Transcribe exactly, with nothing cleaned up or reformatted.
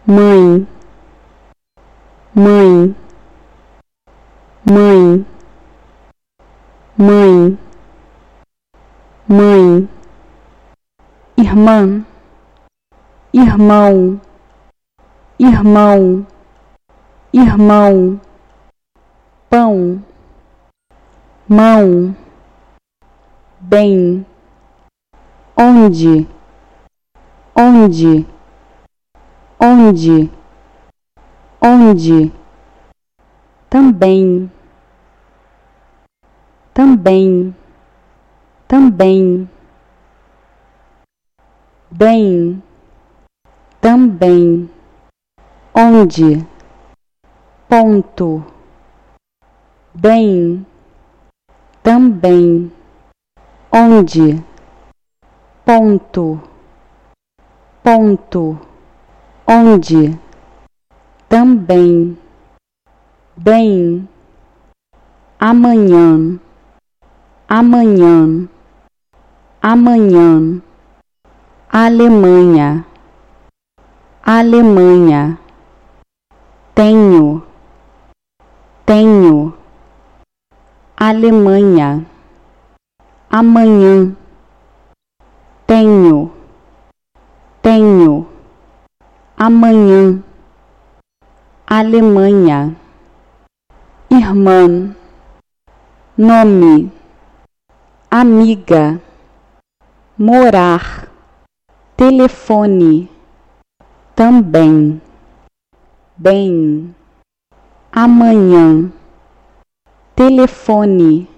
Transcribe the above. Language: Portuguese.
mãe, mãe, mãe, mãe, mãe, irmã, irmão, irmão, irmão, pão, mão, bem, onde, onde, onde, onde, também, também, também, bem, também, onde, ponto, bem, também, onde, ponto, ponto, onde, também, bem, amanhã, amanhã, amanhã, Alemanha, Alemanha, tenho, tenho, Alemanha, amanhã, tenho, tenho, amanhã, Alemanha, irmã, nome, amiga, morar, telefone, também, bem, amanhã, telefone,